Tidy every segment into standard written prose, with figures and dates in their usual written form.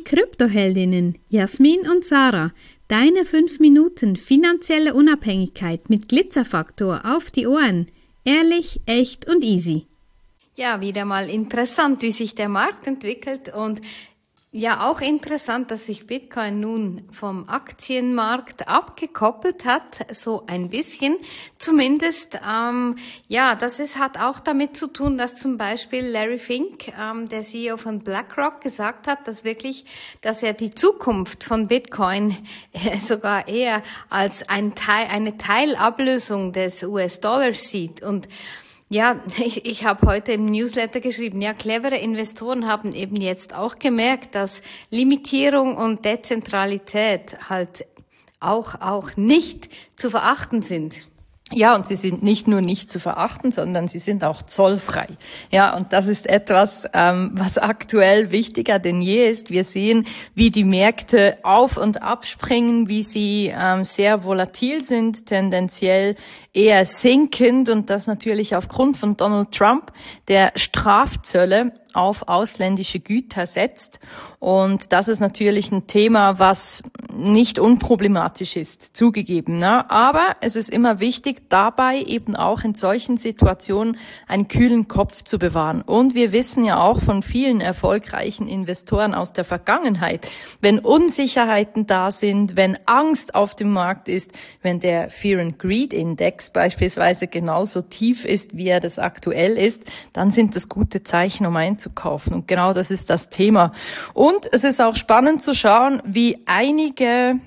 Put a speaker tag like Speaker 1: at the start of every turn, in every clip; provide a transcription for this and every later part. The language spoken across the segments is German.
Speaker 1: Kryptoheldinnen Jasmin und Sarah. Deine 5 Minuten finanzielle Unabhängigkeit mit Glitzerfaktor auf die Ohren. Ehrlich, echt und easy.
Speaker 2: Ja, wieder mal interessant, wie sich der Markt entwickelt und ja auch interessant, dass sich Bitcoin nun vom Aktienmarkt abgekoppelt hat, so ein bisschen. Zumindest, hat auch damit zu tun, dass zum Beispiel Larry Fink, der CEO von BlackRock, gesagt hat, dass er die Zukunft von Bitcoin sogar eher als eine Teilablösung des US-Dollars sieht. Und ja, ich habe heute im Newsletter geschrieben, ja, clevere Investoren haben eben jetzt auch gemerkt, dass Limitierung und Dezentralität halt auch nicht zu verachten sind.
Speaker 3: Ja, und sie sind nicht nur nicht zu verachten, sondern sie sind auch zollfrei. Ja, und das ist etwas, was aktuell wichtiger denn je ist. Wir sehen, wie die Märkte auf und abspringen, wie sie sehr volatil sind, tendenziell eher sinkend, und das natürlich aufgrund von Donald Trump, der Strafzölle auf ausländische Güter setzt. Und das ist natürlich ein Thema, was nicht unproblematisch ist, zugegeben, ne? Aber es ist immer wichtig, dabei eben auch in solchen Situationen einen kühlen Kopf zu bewahren. Und wir wissen ja auch von vielen erfolgreichen Investoren aus der Vergangenheit, wenn Unsicherheiten da sind, wenn Angst auf dem Markt ist, wenn der Fear and Greed Index beispielsweise genauso tief ist, wie er das aktuell ist, dann sind das gute Zeichen, um einzukaufen. Und genau das ist das Thema. Und es ist auch spannend zu schauen, wie einige,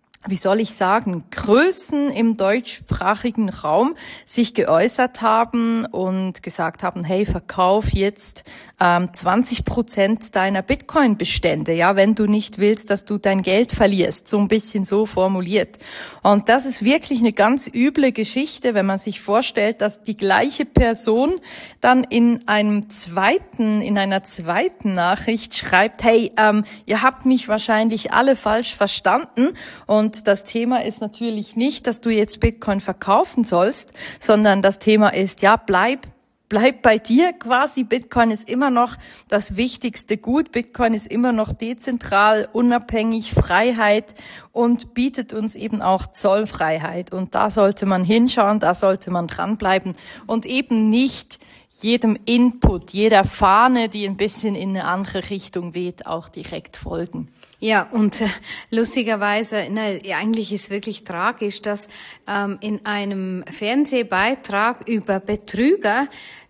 Speaker 3: Größen im deutschsprachigen Raum sich geäußert haben und gesagt haben, hey, verkauf jetzt 20% deiner Bitcoin-Bestände, ja, wenn du nicht willst, dass du dein Geld verlierst, so ein bisschen so formuliert. Und das ist wirklich eine ganz üble Geschichte, wenn man sich vorstellt, dass die gleiche Person dann in einer zweiten Nachricht schreibt, hey, ihr habt mich wahrscheinlich alle falsch verstanden, und das Thema ist natürlich nicht, dass du jetzt Bitcoin verkaufen sollst, sondern das Thema ist, ja, bleib bei dir quasi. Bitcoin ist immer noch das wichtigste Gut. Bitcoin ist immer noch dezentral, unabhängig, Freiheit und bietet uns eben auch Zollfreiheit. Und da sollte man hinschauen, da sollte man dranbleiben und eben nicht jedem Input, jeder Fahne, die ein bisschen in eine andere Richtung weht, auch direkt folgen.
Speaker 2: Ja, und lustigerweise, eigentlich ist wirklich tragisch, dass in einem Fernsehbeitrag über Betrüger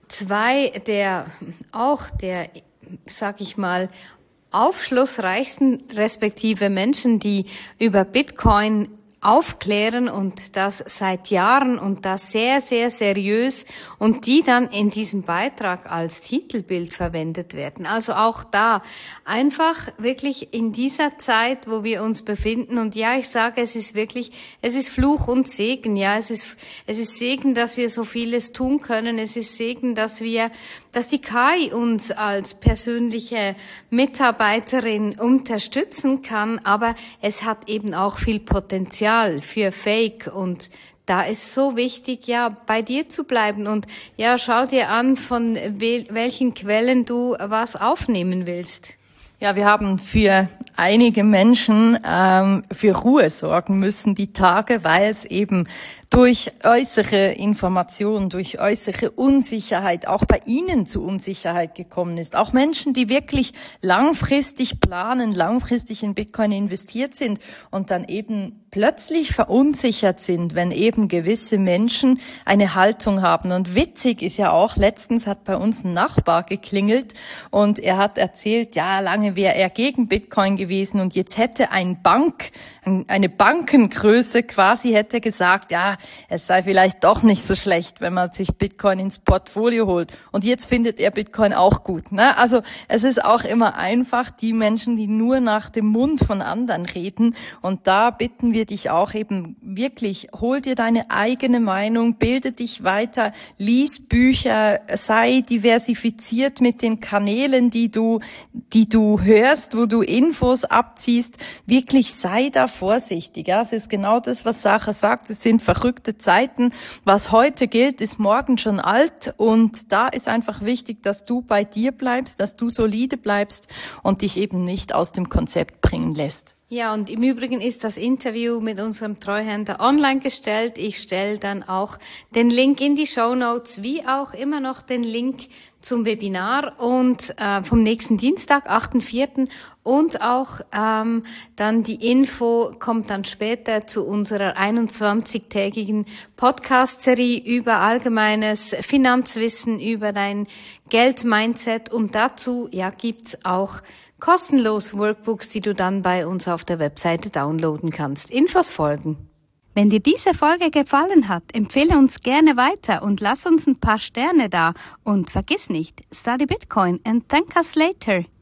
Speaker 2: sag ich mal, aufschlussreichsten respektive Menschen, die über Bitcoin aufklären und das seit Jahren und das sehr, sehr seriös, und die dann in diesem Beitrag als Titelbild verwendet werden. Also auch da einfach wirklich in dieser Zeit, wo wir uns befinden, und ja, ich sage, es ist Fluch und Segen, ja, es ist Segen, dass wir so vieles tun können, es ist Segen, dass die KI uns als persönliche Mitarbeiterin unterstützen kann, aber es hat eben auch viel Potenzial für Fake, und da ist so wichtig, ja, bei dir zu bleiben und ja, schau dir an, von welchen Quellen du was aufnehmen willst.
Speaker 3: Ja, wir haben für einige Menschen für Ruhe sorgen müssen die Tage, weil es eben durch äußere Informationen, durch äußere Unsicherheit auch bei Ihnen zu Unsicherheit gekommen ist. Auch Menschen, die wirklich langfristig planen, langfristig in Bitcoin investiert sind und dann eben plötzlich verunsichert sind, wenn eben gewisse Menschen eine Haltung haben. Und witzig ist ja auch, letztens hat bei uns ein Nachbar geklingelt und er hat erzählt, ja, lange wäre er gegen Bitcoin gewesen und jetzt hätte eine Bankengröße quasi hätte gesagt, ja, es sei vielleicht doch nicht so schlecht, wenn man sich Bitcoin ins Portfolio holt. Und jetzt findet er Bitcoin auch gut, ne? Also es ist auch immer einfach, die Menschen, die nur nach dem Mund von anderen reden. Und da bitten wir dich auch eben wirklich, hol dir deine eigene Meinung, bilde dich weiter, lies Bücher, sei diversifiziert mit den Kanälen, die du hörst, wo du Infos abziehst. Wirklich sei da vorsichtig. Ja, es ist genau das, was Sarah sagt. Es sind verrückte verrückte Zeiten. Was heute gilt, ist morgen schon alt und da ist einfach wichtig, dass du bei dir bleibst, dass du solide bleibst und dich eben nicht aus dem Konzept bringen lässt.
Speaker 2: Ja, und im Übrigen ist das Interview mit unserem Treuhänder online gestellt. Ich stelle dann auch den Link in die Shownotes, wie auch immer noch den Link zum Webinar und vom nächsten Dienstag, 8.4. und auch dann die Info kommt dann später zu unserer 21-tägigen Podcast-Serie über allgemeines Finanzwissen, über dein Geld-Mindset und dazu gibt's auch kostenlos Workbooks, die du dann bei uns auf der Webseite downloaden kannst. Infos folgen.
Speaker 1: Wenn dir diese Folge gefallen hat, empfehle uns gerne weiter und lass uns ein paar Sterne da. Und vergiss nicht, study Bitcoin and thank us later.